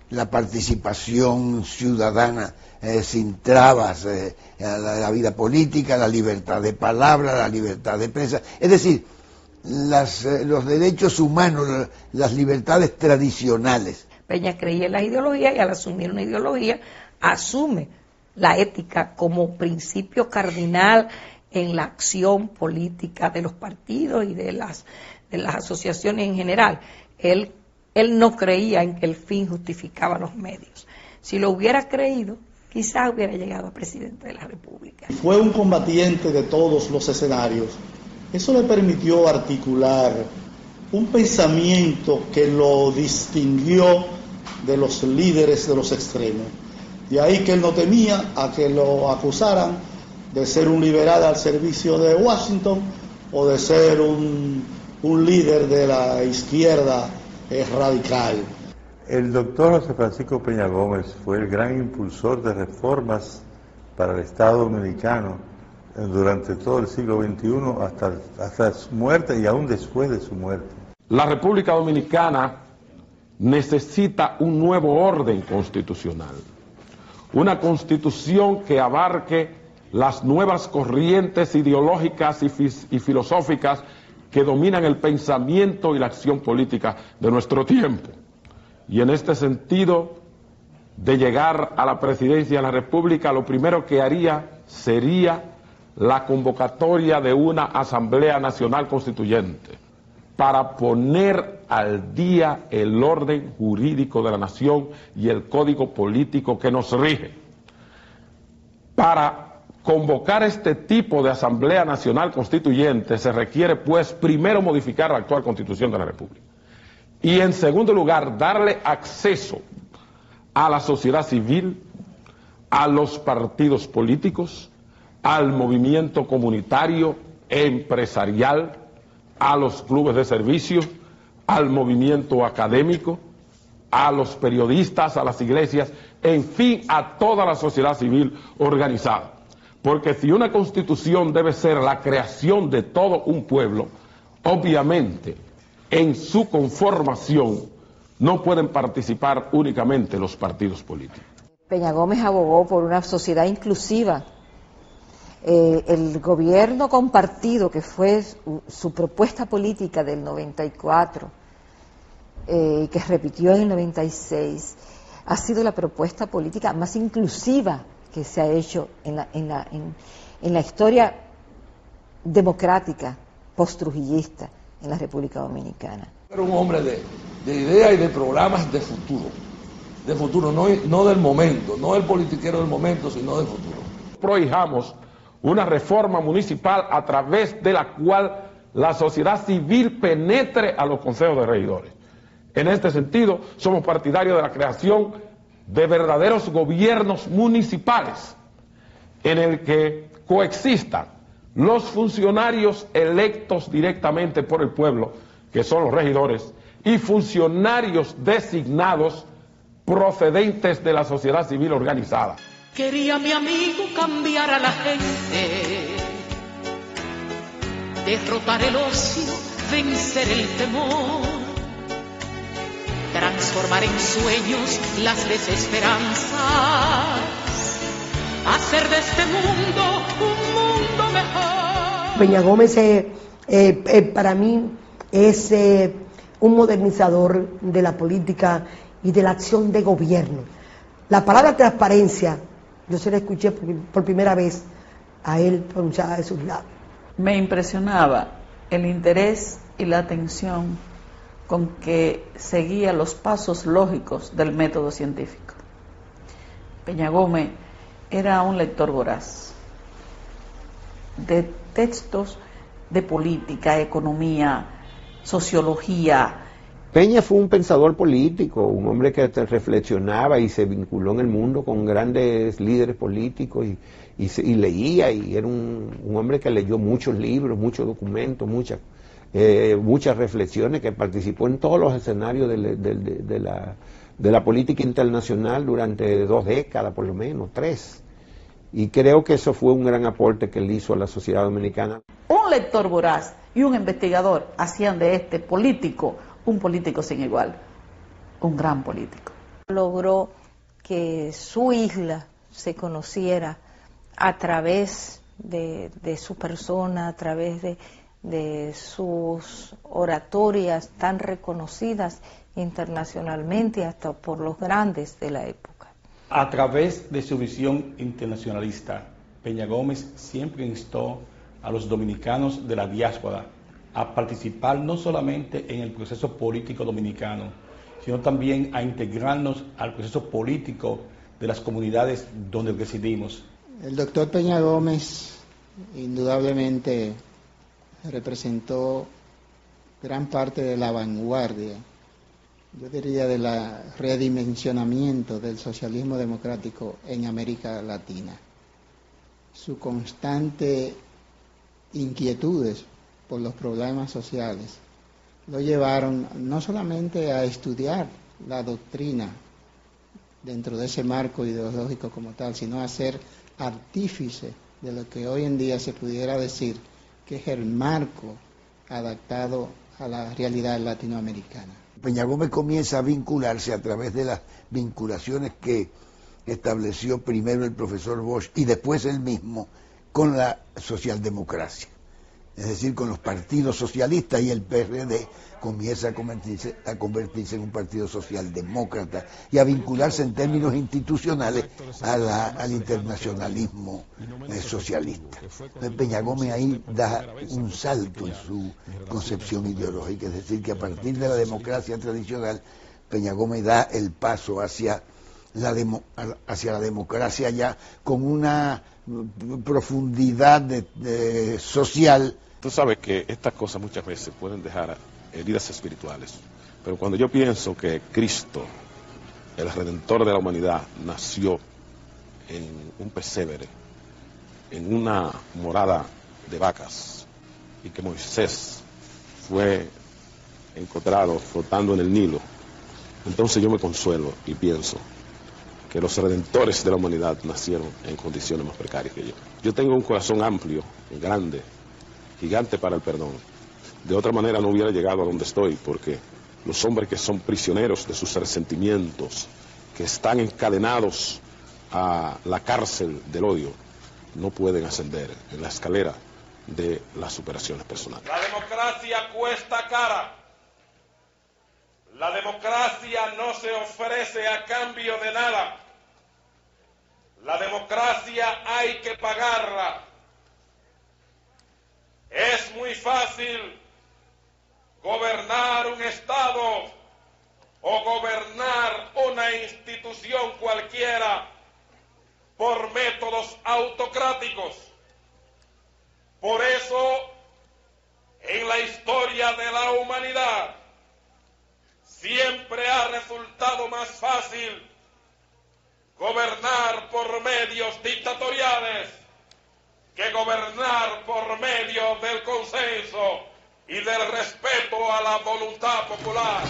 la participación ciudadana eh, sin trabas, eh, la, la vida política, la libertad de palabra, la libertad de prensa, es decir, las, eh, los derechos humanos, las libertades tradicionales. Peña creía en las ideologías y al asumir una ideología asume la ética como principio cardinal en la acción política de los partidos y de las, de las asociaciones en general. Él, él no creía en que el fin justificaba los medios. Si lo hubiera creído, quizás hubiera llegado a presidente de la República. Fue un combatiente de todos los escenarios. Eso le permitió articular un pensamiento que lo distinguió de los líderes de los extremos. De ahí que él no temía a que lo acusaran de ser un liberal al servicio de Washington o de ser un, un líder de la izquierda eh, radical. El doctor José Francisco Peña Gómez fue el gran impulsor de reformas para el Estado dominicano durante todo el siglo veintiuno hasta, hasta su muerte y aún después de su muerte. La República Dominicana necesita un nuevo orden constitucional, una constitución que abarque las nuevas corrientes ideológicas y, y filosóficas que dominan el pensamiento y la acción política de nuestro tiempo. Y en este sentido, de llegar a la presidencia de la República, lo primero que haría sería la convocatoria de una Asamblea Nacional Constituyente para poner al día el orden jurídico de la nación y el código político que nos rige. Para convocar este tipo de Asamblea Nacional Constituyente se requiere, pues, primero modificar la actual Constitución de la República y, en segundo lugar, darle acceso a la sociedad civil, a los partidos políticos, al movimiento comunitario, empresarial, a los clubes de servicio, al movimiento académico, a los periodistas, a las iglesias, en fin, a toda la sociedad civil organizada. Porque si una constitución debe ser la creación de todo un pueblo, obviamente en su conformación no pueden participar únicamente los partidos políticos. Peña Gómez abogó por una sociedad inclusiva. Eh, el gobierno compartido, que fue su, su propuesta política del noventa y cuatro, eh, que repitió en el noventa y seis, ha sido la propuesta política más inclusiva que se ha hecho en la, en la, en, en la historia democrática post-trujillista en la República Dominicana. Era un hombre de, de ideas y de programas de futuro, de futuro, no, no del momento, no el politiquero del momento, sino del futuro. Prohijamos una reforma municipal a través de la cual la sociedad civil penetre a los consejos de regidores. En este sentido, somos partidarios de la creación de verdaderos gobiernos municipales en el que coexistan los funcionarios electos directamente por el pueblo, que son los regidores, y funcionarios designados procedentes de la sociedad civil organizada. Quería mi amigo cambiar a la gente, derrotar el ocio, vencer el temor, transformar en sueños las desesperanzas, hacer de este mundo un mundo mejor. Peña Gómez eh, eh, eh, para mí es eh, un modernizador de la política y de la acción de gobierno. La palabra transparencia, yo se la escuché por, por primera vez a él pronunciada de sus labios. Me impresionaba el interés y la atención con que seguía los pasos lógicos del método científico. Peña Gómez era un lector voraz de textos de política, economía, sociología. Peña fue un pensador político, un hombre que reflexionaba y se vinculó en el mundo con grandes líderes políticos y, y, se, y leía, y era un, un hombre que leyó muchos libros, muchos documentos, muchas, eh, muchas reflexiones, que participó en todos los escenarios de, de, de, de, la, de la política internacional durante dos décadas, por lo menos, tres. Y creo que eso fue un gran aporte que él hizo a la sociedad dominicana. Un lector voraz y un investigador hacían de este político un político sin igual, un gran político. logró que su isla se conociera a través de, de su persona, a través de, de sus oratorias tan reconocidas internacionalmente, hasta por los grandes de la época. A través de su visión internacionalista, Peña Gómez siempre instó a los dominicanos de la diáspora a participar no solamente en el proceso político dominicano, sino también a integrarnos al proceso político de las comunidades donde residimos. El doctor Peña Gómez indudablemente representó gran parte de la vanguardia, yo diría del redimensionamiento del socialismo democrático en América Latina. Su constante inquietudes por los problemas sociales lo llevaron no solamente a estudiar la doctrina dentro de ese marco ideológico como tal, sino a ser artífice de lo que hoy en día se pudiera decir que es el marco adaptado a la realidad latinoamericana. Peña Gómez comienza a vincularse a través de las vinculaciones que estableció primero el profesor Bosch y después él mismo con la socialdemocracia, es decir, con los partidos socialistas, y el P R D comienza a convertirse, a convertirse en un partido socialdemócrata y a vincularse en términos institucionales a la, al internacionalismo eh, socialista. Entonces, Peña Gómez ahí da un salto en su concepción ideológica, es decir, que a partir de la democracia tradicional, Peña Gómez da el paso hacia la, demo, hacia la democracia ya con una profundidad de, de social. Tú sabes que estas cosas muchas veces pueden dejar heridas espirituales, pero cuando yo pienso que Cristo, el Redentor de la humanidad, nació en un pesebre, en una morada de vacas, y que Moisés fue encontrado flotando en el Nilo, entonces yo me consuelo y pienso que los redentores de la humanidad nacieron en condiciones más precarias que yo. Yo tengo un corazón amplio, grande, gigante para el perdón. De otra manera no hubiera llegado a donde estoy, porque los hombres que son prisioneros de sus resentimientos, que están encadenados a la cárcel del odio, no pueden ascender en la escalera de las superaciones personales. La democracia cuesta cara. La democracia no se ofrece a cambio de nada. La democracia hay que pagarla. Es muy fácil gobernar un Estado o gobernar una institución cualquiera por métodos autocráticos. Por eso, en la historia de la humanidad, siempre ha resultado más fácil gobernar por medios dictatoriales que gobernar por medio del consenso y del respeto a la voluntad popular.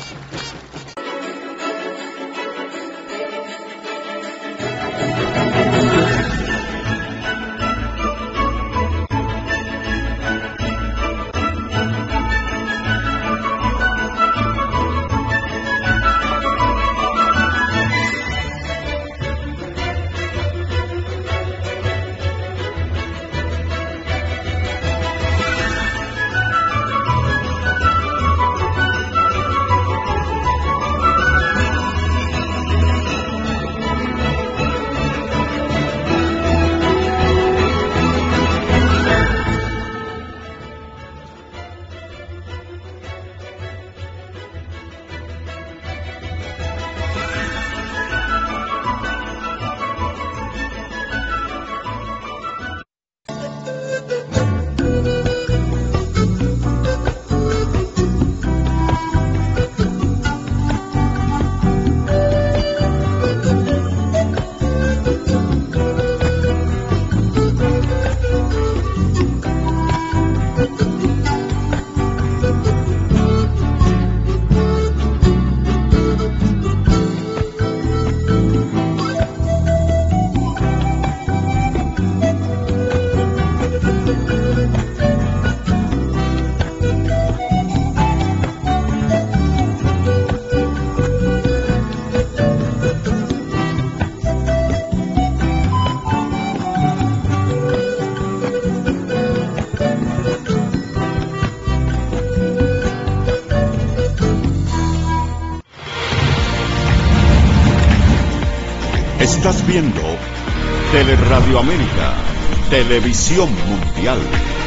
Estás viendo Teleradio América, Televisión Mundial.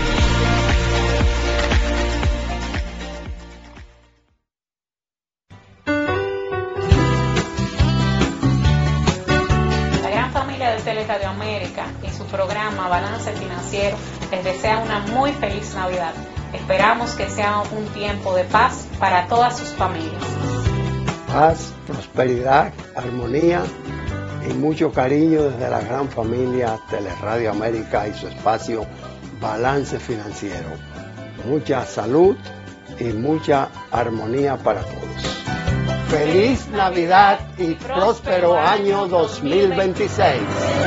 La gran familia de Teleradio América y su programa Balance Financiero les desea una muy feliz Navidad. Esperamos que sea un tiempo de paz para todas sus familias. Paz, prosperidad, armonía y mucho cariño desde la gran familia Teleradio América y su espacio Balance Financiero. Mucha salud y mucha armonía para todos. Feliz Navidad y próspero año dos mil veintiséis.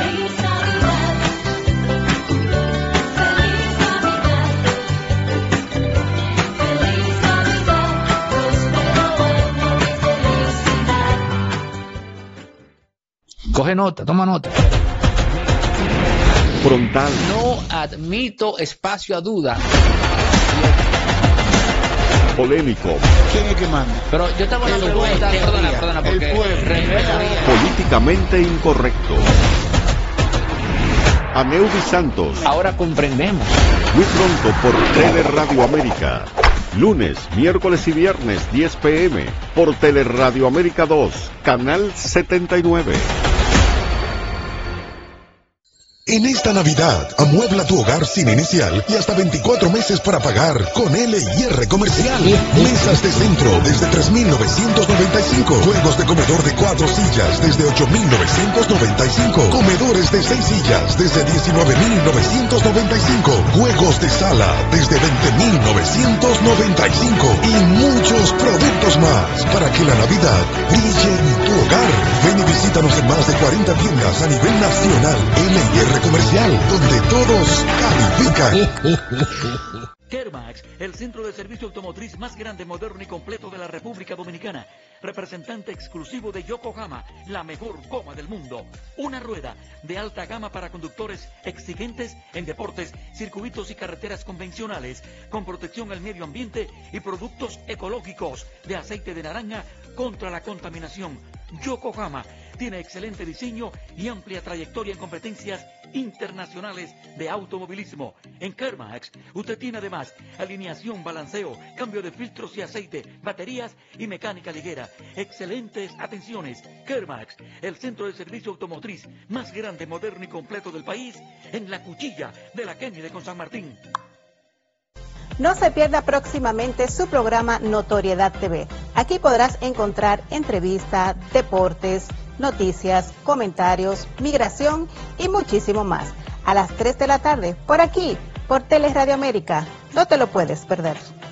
Coge nota, toma nota. Frontal. No admito espacio a duda. Polémico. ¿Quién es que manda? Pero yo estaba hablando de vuelta, perdona, perdona, porque políticamente incorrecto. Aneudi Santos. Ahora comprendemos. Muy pronto por Teleradio América. Lunes, miércoles y viernes, diez pe eme, por Teleradio América dos, canal setenta y nueve. En esta Navidad, amuebla tu hogar sin inicial y hasta veinticuatro meses para pagar con L y R Comercial. Mesas de centro desde tres mil novecientos noventa y cinco. Juegos de comedor de cuatro sillas desde ocho mil novecientos noventa y cinco. Comedores de seis sillas desde diecinueve mil novecientos noventa y cinco. Juegos de sala desde veinte mil novecientos noventa y cinco. Y muchos productos más para que la Navidad brille en tu hogar. Ven y visítanos en más de cuarenta tiendas a nivel nacional. L y R Comercial, donde todos califican. Kermax, el centro de servicio automotriz más grande, moderno y completo de la República Dominicana. Representante exclusivo de Yokohama, la mejor goma del mundo. Una rueda de alta gama para conductores exigentes en deportes, circuitos y carreteras convencionales, con protección al medio ambiente y productos ecológicos de aceite de naranja contra la contaminación. Yokohama tiene excelente diseño y amplia trayectoria en competencias internacionales de automovilismo. En Kermax, usted tiene además alineación, balanceo, cambio de filtros y aceite, baterías y mecánica ligera. Excelentes atenciones. Kermax, el centro de servicio automotriz más grande, moderno y completo del país, en la cuchilla de la Kennedy con San Martín. No se pierda próximamente su programa Notoriedad T V. Aquí podrás encontrar entrevistas, deportes, noticias, comentarios, migración y muchísimo más. A las tres de la tarde, por aquí, por Teleradio América. No te lo puedes perder.